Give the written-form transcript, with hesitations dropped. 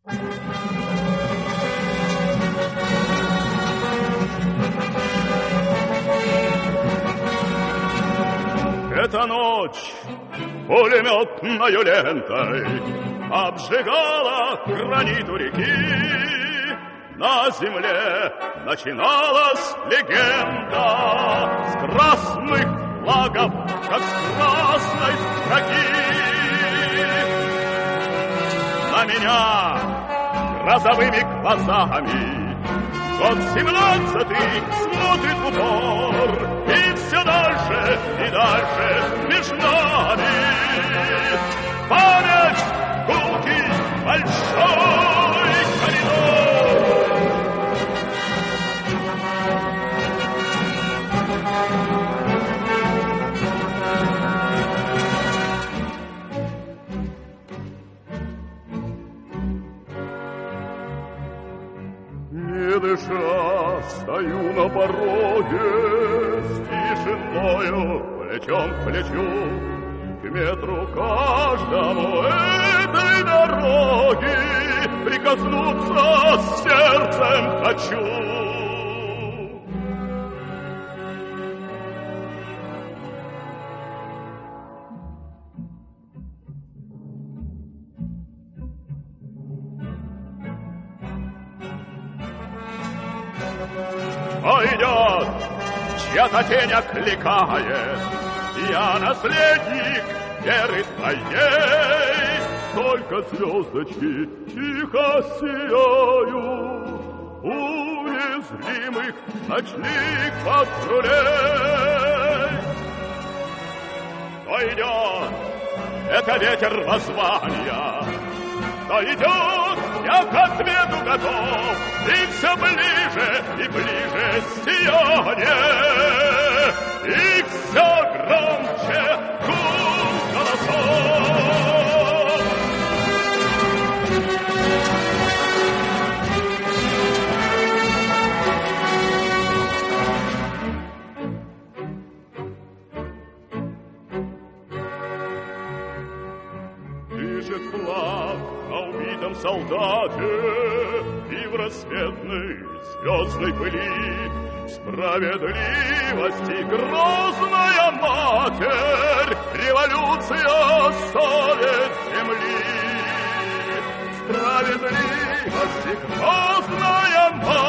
Эта ночь пулеметною лентой обжигала гранит у реки. На земле начиналась легенда с красных флагов, как с красной строки. На меня грозовыми глазами год 17-й смотрит в упор, и все дальше и дальше между нами память гулкий большой коридор. Не дыша, стою на пороге с тишиною плечом к плечу, к метру каждому этой дороги прикоснуться с сердцем хочу. Идет, чья-то тень окликает, я наследник веры твоей. Только звездочки тихо сияют уязвимых ночных патрулей. То идет, это ветер воззвания, то идет, я к ответу готов, и все ближе и ближе сияние, и все громче гул голосов. Пишет флаг на убитом солдате, и в рассветной звездной пыли справедливости грозная матерь, революция совет земли. Справедливости грозная матерь,